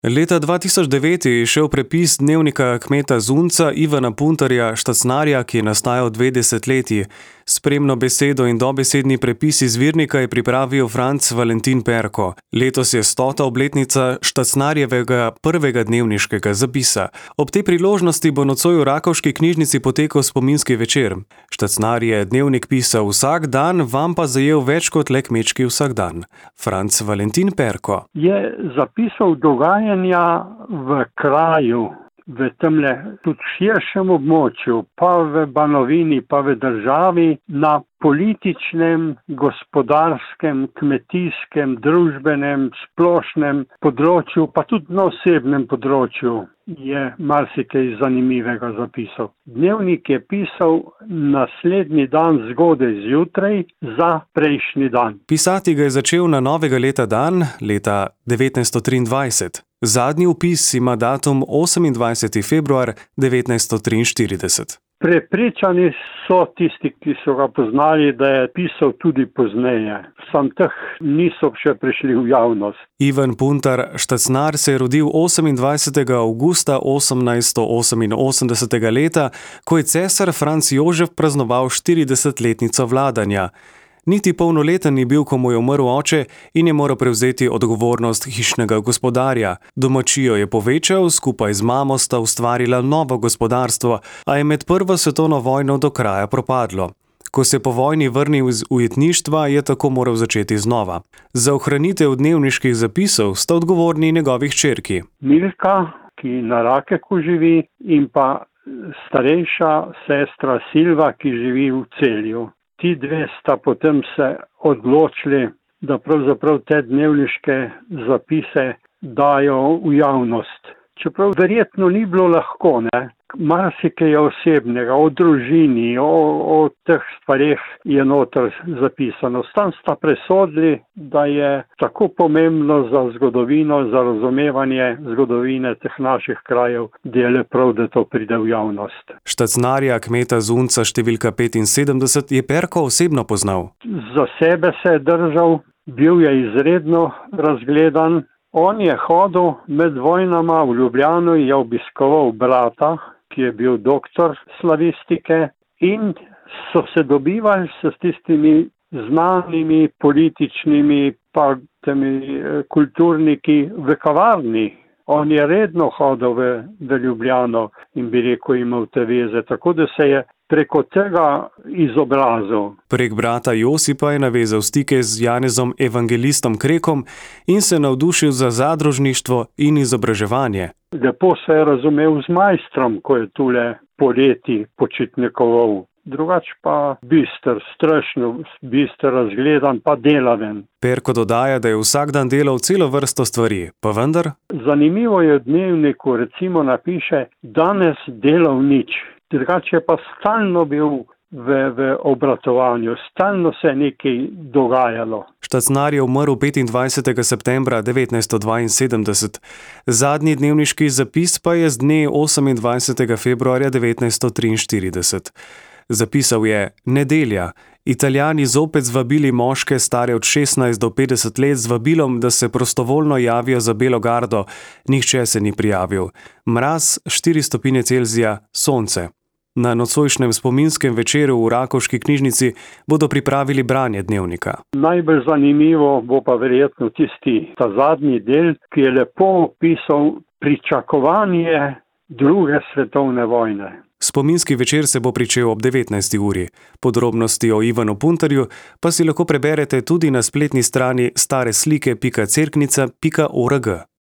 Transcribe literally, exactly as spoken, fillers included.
Leta dva tisoč devet je izšel prepis dnevnika kmeta Zunca Ivana Puntarja Štacnarja, ki je nastajal dve desetletji. Spremno besedo in dobesedni prepis izvirnika je pripravil Franc Valentin Perko. Letos je stota obletnica Štacnarjevega prvega dnevniškega zapisa. Ob tej priložnosti bo nocoj v rakovški knjižnici potekal spominski večer. Štacnar je dnevnik pisal vsak dan, vam pa zajel več kot le kmečki vsakdan. Franc Valentin Perko je zapisal dogajanja v kraju, v temle tudi širšem območju, pa v Banovini, pa v državi, na političnem, gospodarskem, kmetijskem, družbenem, splošnem področju, pa tudi na osebnem področju je marsikaj zanimivega zapisal. Dnevnik je pisal naslednji dan zgodaj zjutraj za prejšnji dan. Pisati ga je začel na novega leta dan, leta devetnajststo triindvajset. Zadnji vpis ima datum osemindvajseti februar devetnajststo triinštirideset. Prepričani so tisti, ki so ga poznali, da je pisal tudi pozneje. Sam teh niso še prišli v javnost. Ivan Puntar Štacnar se je rodil osemindvajsetega avgusta osemnajststo oseminosemdesetega leta, ko je cesar Franc Jožef praznoval štiridesetletnico vladanja. Niti polnoleten ni bil, ko mu je umrl oče in je moral prevzeti odgovornost hišnega gospodarja. Domačijo je povečal, skupaj z mamo sta ustvarila novo gospodarstvo, a je med prvo svetovno vojno do kraja propadlo. Ko se je po vojni vrnil iz ujetništva, je tako moral začeti znova. Za ohranitev dnevniških zapisov sta odgovorni njegovi hčerki. Milka, ki na Rakeku živi, in pa starejša sestra Silva, ki živi v Celju. Ti dve sta potem se odločili, da pravzaprav te dnevniške zapise dajo v javnost. Čeprav verjetno ni bilo lahko, ne? Marsikaj je osebnega, o družini, o, o teh stvareh je noter zapisano. Stan sta presodili, da je tako pomembno za zgodovino, za razumevanje zgodovine teh naših krajev, da je le prav, da to pride v javnost. Štacnarja kmeta Zunca številka petinsedemdeset je Perko osebno poznal. Za sebe se je držal, bil je izredno razgledan. On je hodil med vojnama v Ljubljano, je obiskoval brata, ki je bil doktor slavistike, in so se dobivali s tistimi znanimi političnimi pa temi kulturniki v kavarni. On je redno hodil v, v Ljubljano in bi rekel, imel te veze, tako da se je preko tega izobrazil. Prek brata Josipa je navezal stike z Janezom evangelistom Krekom in se navdušil za zadružništvo in izobraževanje. Lepo se je razumel z majstrom, ko je tule poleti počitnikoval. Drugač pa bister, strašno bister, razgledan pa delaven. Perko dodaja, da je vsak dan delal celo vrsto stvari, pa vendar? Zanimivo je v dnevniku, recimo napiše, danes delal nič. Drugače pa stalno bil v, v obratovanju, stalno se je nekaj dogajalo. Štacnar je umrl petindvajsetega septembra devetnajststo dvainsedemdeset. Zadnji dnevniški zapis pa je z dne osemindvajsetega februarja devetnajststo triinštirideset. Zapisal je: Nedelja. Italijani zopet zvabili moške stare od šestnajst do petdeset let z vabilom, da se prostovoljno javijo za Belo gardo. Nihče se ni prijavil. Mraz, štiri stopinje Celzija, sonce. Na nocojšnjem spominskem večeru v rakovški knjižnici bodo pripravili branje dnevnika. Najbolj zanimivo bo pa verjetno tisti ta zadnji del, ki je lepo opisal pričakovanje druge svetovne vojne. Spominski večer se bo pričel ob devetnajsti uri. Podrobnosti o Ivanu Puntarju pa si lahko preberete tudi na spletni strani stareslike pika cerknica pika org.